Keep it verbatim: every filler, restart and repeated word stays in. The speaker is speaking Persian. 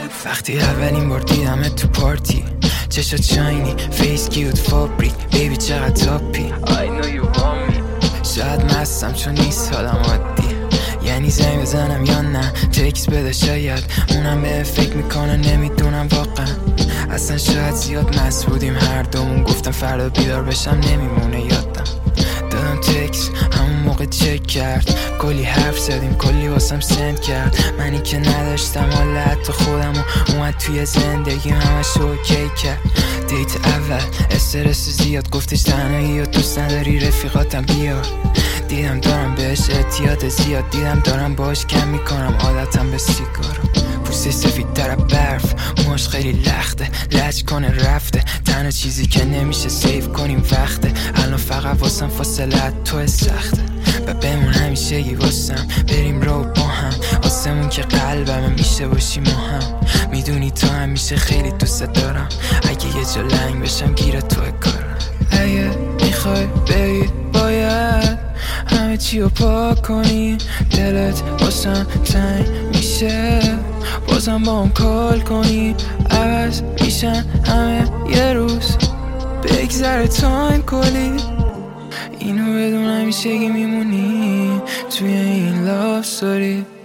وقتی اولین بار دیدمت تو پارتی، چشات شاینی، فیس کیوت فابریک، بیبی چقدر تاپی. I know you want me. شاید مستم چون نیست حالم عادی، یعنی زنگ بزنم یا نه تکس بده، شاید اونم به فکر میکنه، نمیدونم واقعا. اصلا شاید زیاد مست بودیم هر دومون، گفتم فردا بیدار بشم نمیمونه یادم. دادم تکس همون موقع چک کرد، کلی حرف زدیم، کلی واسم سند کرد. منی که نداشتم حالا حتی خودمو اومد توی زندگی همش اوکی کرد. دیت اول استرس زیاد، گفتش تنهایی و دوست نداری رفیقاتم بیار. دیدم دارم بهش اعتیاد زیاد، دیدم دارم باش کم میکنم عادتم به سیگارم. پوستش سفید تر برف، موهاش خیلی لخته، لج کنه رفته. تنها چیزی که نمیشه سیف کنیم وقته، الان فقط واسم فاصله تو سخته. و بمون همیشگی واسم، بریم رو با هم، آسمون که قلبم میشه باشی ما هم. میدونی تو همیشه خیلی دوست دارم، اگه یه جا لنگ بشم گیر تو کارم. اگه میخوای بری باید همه چی رو پاک کنی، دلت واسم تنگ میشه بازم با هم کال کنی. عوض میشن همه یه روز، بگذره تایم کلی. اینو بدون همیشگی میمونی توی این لاف ستوری.